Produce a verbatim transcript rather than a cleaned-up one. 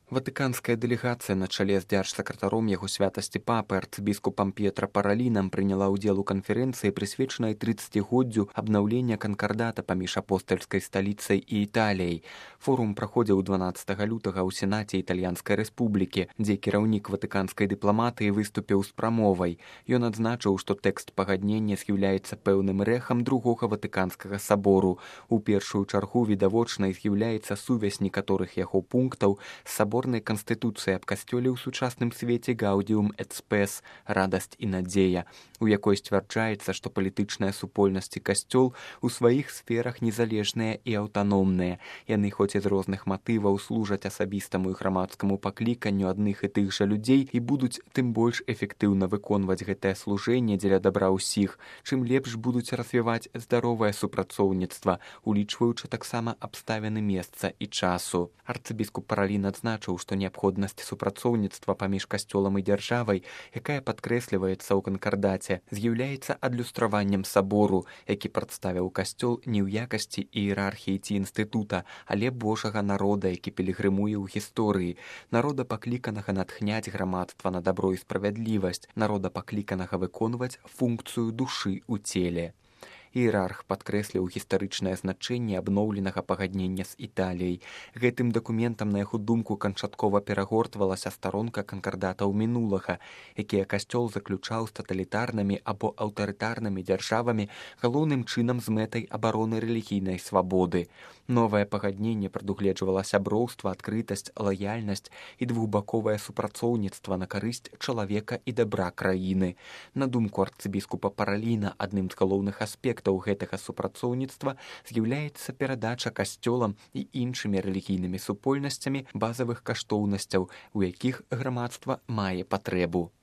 Ватыканская дэлегацыя на чале з дзяржсакратаром яго святасці папы арцыбіскупам П'етра Паралінам прыняла ўдзел у канферэнцыі, прысвечанай трыццацігоддзю абнаўлення канкардата паміж апостальскай сталіцай і Італіяй. Форум праходзіў дванаццатага лютага ў Сенаце Італьянскай рэспублікі, дзе кіраўнік ватыканскай дыпламатыі выступіў з прамовай. Ён адзначыў, што тэкст пагаднення з'яўляецца пэўным рэхам другога ватыканскага сабору. У першую чаргу відавочнай з'яўляецца сувязь некаторых яго пунктаў з саборнай канстытуцыі аб касцёле ў сучасным свеце Гаўдіум эт спэс, радасць і надзея, у якой сцвярджаецца, што палітычная супольнасць і касцёл у сваіх сферах незалежныя і аўтаномныя. Яны хоць і з розных матываў служаць асабістаму і грамадскаму пакліканню адных і тых жа людзей і будуць тым больш эфектыўна выконваць гэтае служэнне дзеля дабра ўсіх, чым лепш будуць развіваць здаровае супрацоўніцтва, улічваючы таксама абставіны месца і часу. Арцыбіскуп Паралін адзначыў, што неабходнасць супрацоўніцтва паміж касцёлам і дзяржавай, якая падкрэсліваецца ў канкардаце, з'яўляецца адлюстраваннем сабору, які прадставіў касцёл не ў якасці іерархіі ці інстытута, але Божага народа, які пілігрымуе ў гісторыі, народа пакліканага натхняць грамадства на дабро і справядлівасць, народа пакліканага выконваць функцыю душы ў целе. Іерарх падкрэсліў гістарычнае значэнне абноўленага пагаднення з Італіяй. Гэтым дакументам, на яго думку, канчаткова перагортвалася старонка канкардатаў мінулага, якія касцёл заключаў з таталітарнымі або аўтарытарнымі дзяржавамі, галоўным чынам з мэтай абароны рэлігійнай свабоды. Новае пагадненне прадугледжвала сяброўства, адкрытасць, лаяльнасць і двухбаковае супрацоўніцтва на карысць чалавека і дабра краіны. На думку арцыбіскупа Параліна, адным з галоўных аспектаў гэтага супрацоўніцтва з'яўляецца перадача касцёлам і іншымі рэлігійнымі супольнасцямі базавых каштоўнасцяў, у якіх грамадства мае патрэбу.